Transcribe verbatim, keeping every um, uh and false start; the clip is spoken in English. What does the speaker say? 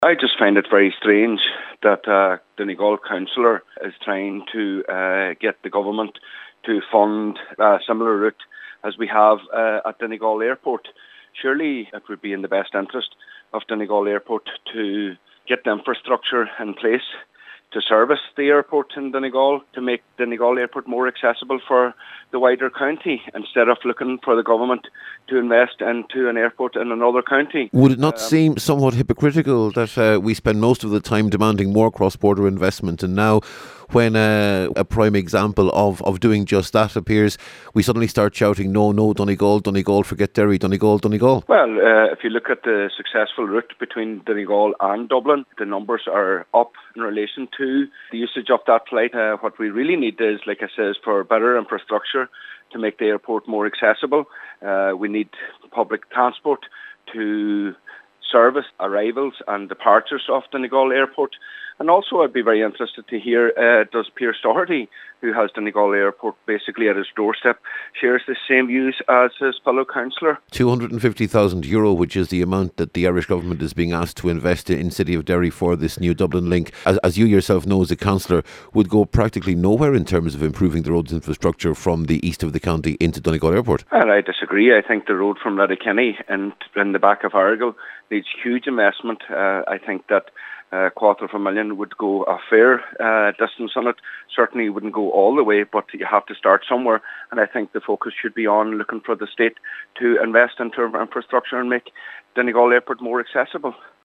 I just find it very strange that uh, Donegal councillor is trying to uh, get the government to fund a similar route as we have uh, at Donegal Airport. Surely it would be in the best interest of Donegal Airport to get the infrastructure in place to service the airport in Donegal, to make Donegal Airport more accessible for the wider county, instead of looking for the government to invest into an airport in another county. Would it not Um, seem somewhat hypocritical that uh, we spend most of the time demanding more cross-border investment, and now when uh, a prime example of, of doing just that appears, we suddenly start shouting, no, no, Donegal, Donegal, forget Derry, Donegal, Donegal? Well, uh, if you look at the successful route between Donegal and Dublin, the numbers are up in relation to the usage of that flight. Uh, what we really need is, like I said, for better infrastructure to make the airport more accessible. Uh, we need public transport to service arrivals and departures of Donegal Airport. And also I'd be very interested to hear, uh, does Pierce Doherty, who has Donegal Airport basically at his doorstep, shares the same views as his fellow councillor? two hundred fifty thousand euro, which is the amount that the Irish government is being asked to invest in, in City of Derry for this new Dublin link, as, as you yourself know as a councillor, would go practically nowhere in terms of improving the roads infrastructure from the east of the county into Donegal Airport. And I disagree. I think the road from Letterkenny and in the back of Argyll needs huge investment. Uh, I think that a uh, quarter of a million would go a fair uh, distance on it. Certainly wouldn't go all the way, but you have to start somewhere. And I think the focus should be on looking for the state to invest into infrastructure and make Donegal Airport more accessible.